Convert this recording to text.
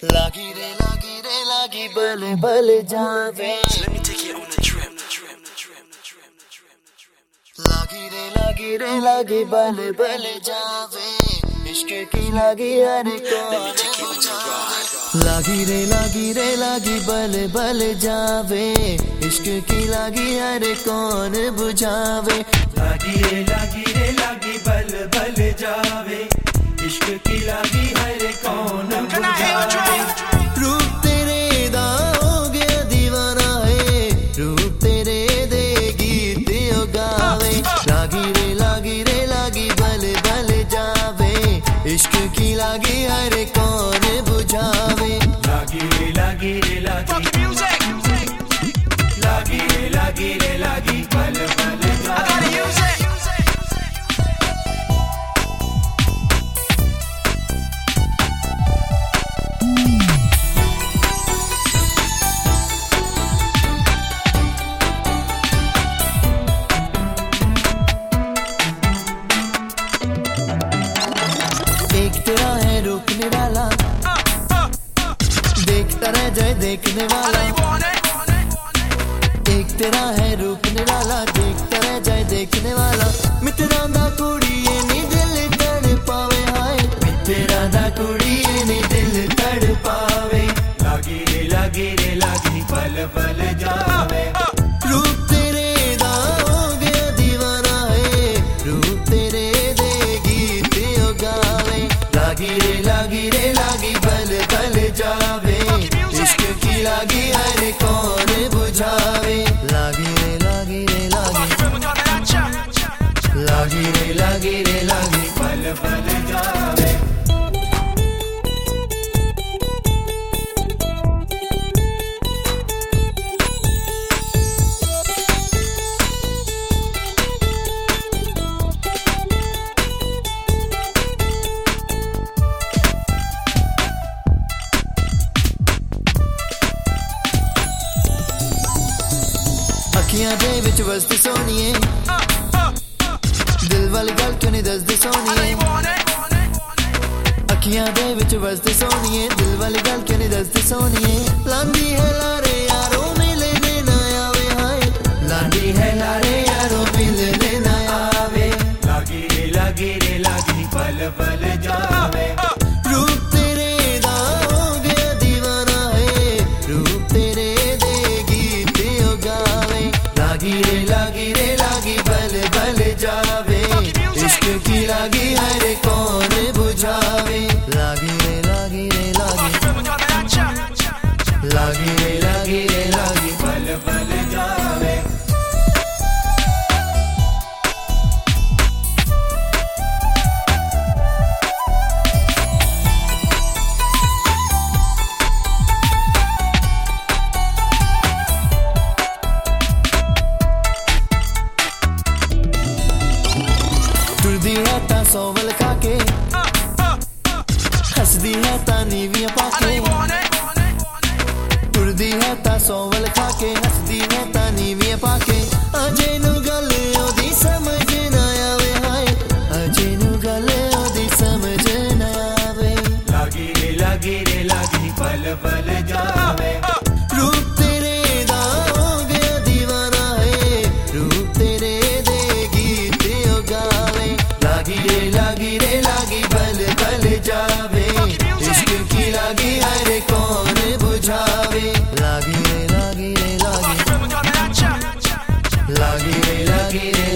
लागी रे लागी बले बले जावे। Let me take you on a trip. लागी रे लागी बले बले जावे। इश्क की लागी हर कौन बुझावे। लागी रे लागी बले बले जावे। इश्क की लागी हर कौन बुझावे। लागी रे लागी बल बल जावे। इश्क की लागी हर कौन बुझावे। रूप तेरे दा हो गया दीवाना है। रूप तेरे दे गीत यो गावे। लागी रे लागी बल बल जावे। इश्क की लागी हर कौन बुझावे। लागी रे लागी बल बल जावे। एक तेरा है रूप निराला, देखता रह जाए देखने वाला। एक तेरा है रूप निराला, देखता रह जाए देखने वाला। मित्रा दा कुड़िए नी दिल तड़ पावे हाय। मित्रा दा कुड़िए नी दिल तड़ पावे। लागी रे लागी बल बल जावे। रूप तेरे दा हो गया दीवाना है। रूप तेरे दे गीत यो गावे। लागी रे लागी बल बल जावे। इश्क की लागी हर कौन बुझावे। लागी रे लागी बल बल जावे। अखियां दे विच वसदी सोनिए। दिल वाली गल क्यों नहीं दसदी सोनिए। अखियां दे विच वसदी सोनिए। दिल वाली गल क्यों नहीं दसदी सोनिए। लांदी है लारे यारो मिलने ना आवे हाय। लांदी है लारे यारो मिलने ना आवे। लागी रे लागी बल बल जावे। रूप तेरे दा हो गया दीवाना है। रूप तेरे दे गीत यो गावे। लागी रे लागी बल बल जावे। इश्क की लागी हर कौन बुझावे। लागी रे लागी बल बल जावे। टुरदी है ता सोवल खाके। हसदी है ता नीवियां पाके। टुरदी है ता सोवल खाके। हसदी है ता नीवियां पाके। अजे नु गल ओदी समझ ना आवे हाय। अजे नु गल ओदी समझ ना आवे। लागी रे लागी बल बल जावे। रूप तेरे दा हो गया दीवाना है। रूप तेरे दे गीत यो गावे। लागी रे लागी बल बल जावे। इश्क की लागी हर कौन बुझावे। लागी रे लागी